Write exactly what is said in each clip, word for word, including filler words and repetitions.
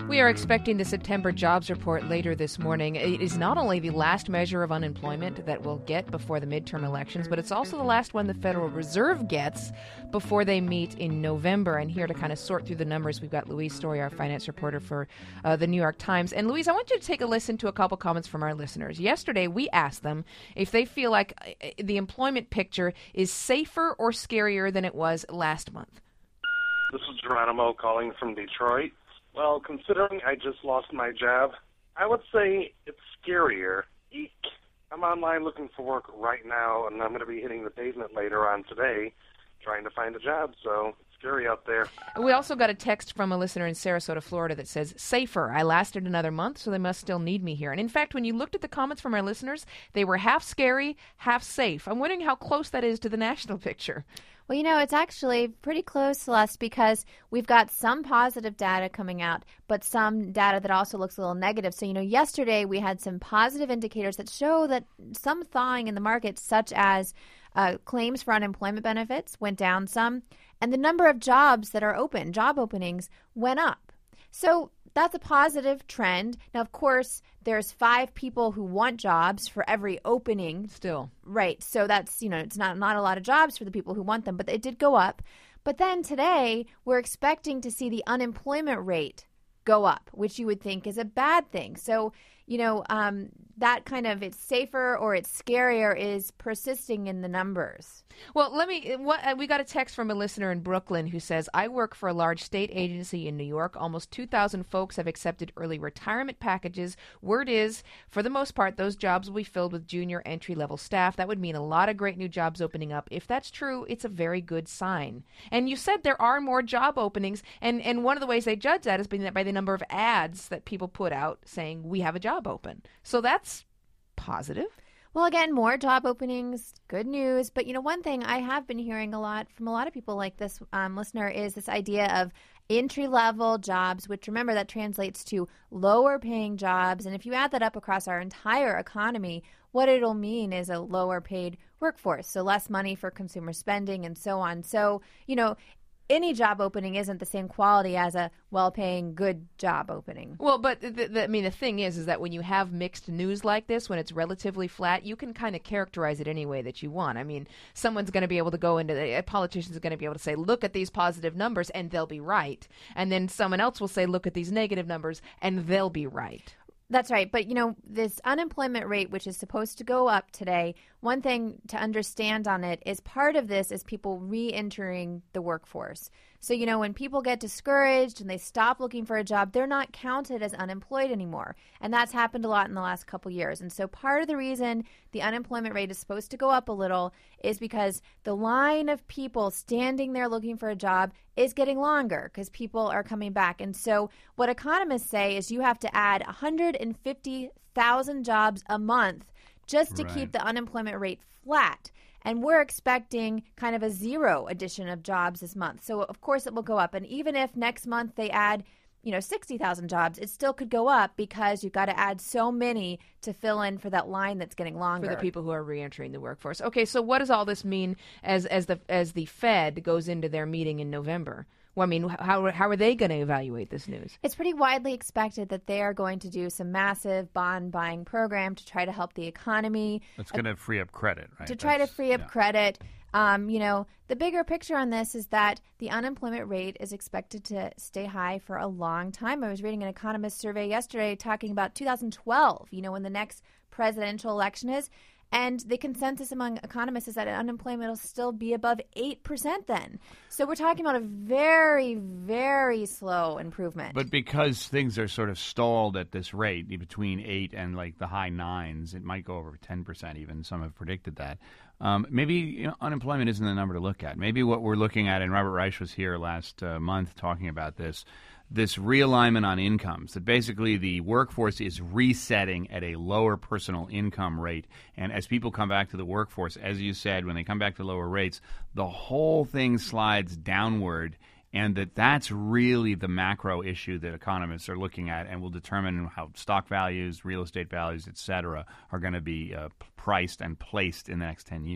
We are expecting the September jobs report later this morning. It is not only the last measure of unemployment that we'll get before the midterm elections, but it's also the last one the Federal Reserve gets before they meet in November. And here to kind of sort through the numbers, we've got Louise Story, our finance reporter for uh, the New York Times. And Louise, I want you to take a listen to a couple comments from our listeners. Yesterday, we asked them if they feel like the employment picture is safer or scarier than it was last month. This is Geronimo calling from Detroit. Well, considering I just lost my job, I would say it's scarier. Eek. I'm online looking for work right now, and I'm going to be hitting the pavement later on today trying to find a job, so it's scary out there. We also got a text from a listener in Sarasota, Florida that says, safer. I lasted another month, so they must still need me here. And in fact, when you looked at the comments from our listeners, they were half scary, half safe. I'm wondering how close that is to the national picture. Well, you know, it's actually pretty close, Celeste, because we've got some positive data coming out, but some data that also looks a little negative. So, you know, yesterday we had some positive indicators that show that some thawing in the market, such as uh, claims for unemployment benefits went down some, and the number of jobs that are open, job openings, went up. So that's a positive trend. Now, of course, there's five people who want jobs for every opening. Still. Right. So that's, you know, it's not, not a lot of jobs for the people who want them, but it did go up. But then today, we're expecting to see the unemployment rate go up, which you would think is a bad thing. So, you know, um, that kind of it's safer or it's scarier is persisting in the numbers. Well, let me, what, uh, we got a text from a listener in Brooklyn who says, I work for a large state agency in New York. Almost two thousand folks have accepted early retirement packages. Word is, for the most part, those jobs will be filled with junior entry-level staff. That would mean a lot of great new jobs opening up. If that's true, it's a very good sign. And you said there are more job openings, and, and one of the ways they judge that is by, by the number of ads that people put out saying, we have a job open. So that's positive. Well, again, more job openings, good news. But, you know, one thing I have been hearing a lot from a lot of people like this um, listener is this idea of entry-level jobs, which, remember, that translates to lower-paying jobs. And if you add that up across our entire economy, what it'll mean is a lower-paid workforce, so less money for consumer spending and so on. So, you know, any job opening isn't the same quality as a well-paying, good job opening. Well, but the, the, I mean, the thing is, is that when you have mixed news like this, when it's relatively flat, you can kind of characterize it any way that you want. I mean, someone's going to be able to go into, the, a politician's going to be able to say, look at these positive numbers, and they'll be right. And then someone else will say, look at these negative numbers, and they'll be right. That's right. But, you know, this unemployment rate, which is supposed to go up today, one thing to understand on it is part of this is people re-entering the workforce. So, you know, when people get discouraged and they stop looking for a job, they're not counted as unemployed anymore. And that's happened a lot in the last couple years. And so part of the reason the unemployment rate is supposed to go up a little is because the line of people standing there looking for a job is getting longer because people are coming back. And so what economists say is you have to add one hundred fifty thousand jobs a month just to right. keep the unemployment rate flat. And we're expecting kind of a zero addition of jobs this month. So, of course, it will go up. And even if next month they add, you know, sixty thousand jobs, it still could go up because you've got to add so many to fill in for that line that's getting longer. For the people who are reentering the workforce. Okay, so what does all this mean as as the as the Fed goes into their meeting in November? Well, I mean, how how are they going to evaluate this news? It's pretty widely expected that they are going to do some massive bond buying program to try to help the economy. That's going to free up credit, right? To try That's, to free up yeah. credit. Um, you know, the bigger picture on this is that the unemployment rate is expected to stay high for a long time. I was reading an economist survey yesterday talking about two thousand twelve, you know, when the next presidential election is. And the consensus among economists is that unemployment will still be above eight percent then. So we're talking about a very, very slow improvement. But because things are sort of stalled at this rate, between eight and like the high nines, it might go over ten percent even. Some have predicted that. Um, maybe you know, unemployment isn't the number to look at. Maybe what we're looking at, and Robert Reich was here last uh, month talking about this, this realignment on incomes, that basically the workforce is resetting at a lower personal income rate. And as people come back to the workforce, as you said, when they come back to lower rates, the whole thing slides downward, and that that's really the macro issue that economists are looking at and will determine how stock values, real estate values, et cetera, are going to be uh, priced and placed in the next ten years.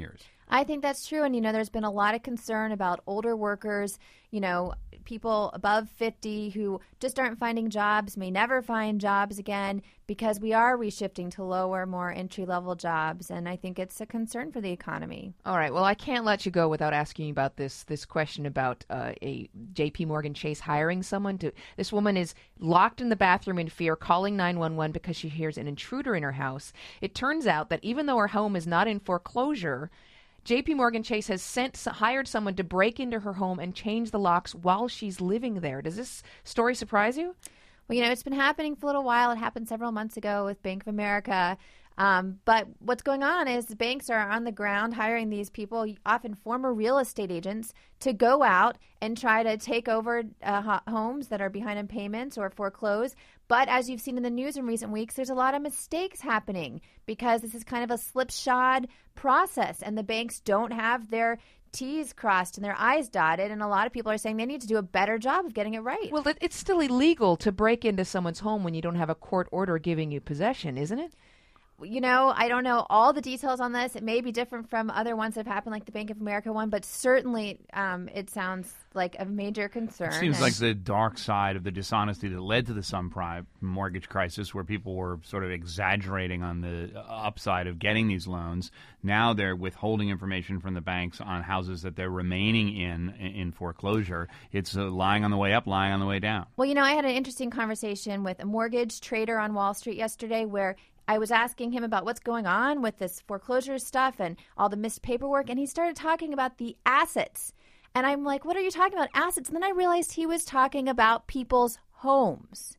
I think that's true. And, you know, there's been a lot of concern about older workers, you know, people above fifty who just aren't finding jobs, may never find jobs again, because we are reshifting to lower, more entry-level jobs. And I think it's a concern for the economy. All right. Well, I can't let you go without asking you about this this question about uh, a J P Morgan Chase hiring someone to. This woman is locked in the bathroom in fear, calling nine one one because she hears an intruder in her house. It turns out that even though her home is not in foreclosure, J P Morgan Chase has sent hired someone to break into her home and change the locks while she's living there. Does this story surprise you? Well, you know, it's been happening for a little while. It happened several months ago with Bank of America. Um, but what's going on is the banks are on the ground hiring these people, often former real estate agents, to go out and try to take over uh, homes that are behind in payments or foreclose. But as you've seen in the news in recent weeks, there's a lot of mistakes happening because this is kind of a slipshod process, and the banks don't have their T's crossed and their I's dotted, and a lot of people are saying they need to do a better job of getting it right. Well, it's still illegal to break into someone's home when you don't have a court order giving you possession, isn't it? You know, I don't know all the details on this. It may be different from other ones that have happened, like the Bank of America one, but certainly um, it sounds like a major concern. It seems and like the dark side of the dishonesty that led to the subprime mortgage crisis, where people were sort of exaggerating on the upside of getting these loans. Now they're withholding information from the banks on houses that they're remaining in in foreclosure. It's uh, lying on the way up, lying on the way down. Well, you know, I had an interesting conversation with a mortgage trader on Wall Street yesterday where I was asking him about what's going on with this foreclosure stuff and all the missed paperwork, and he started talking about the assets. And I'm like, what are you talking about, assets? And then I realized he was talking about people's homes.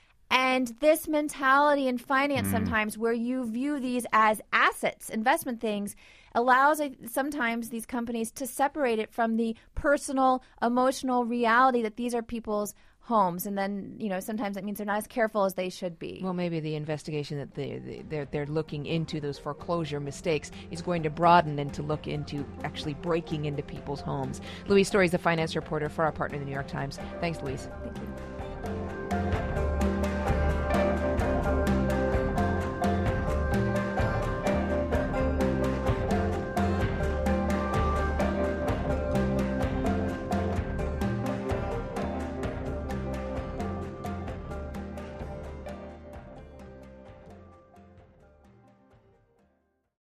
And this mentality in finance mm. sometimes where you view these as assets, investment things, allows uh, sometimes these companies to separate it from the personal, emotional reality that these are people's homes, and then, you know, sometimes that means they're not as careful as they should be. Well, maybe the investigation that they, they, they're, they're looking into those foreclosure mistakes is going to broaden and to look into actually breaking into people's homes. Louise Story is the finance reporter for our partner, the New York Times. Thanks, Louise. Thank you.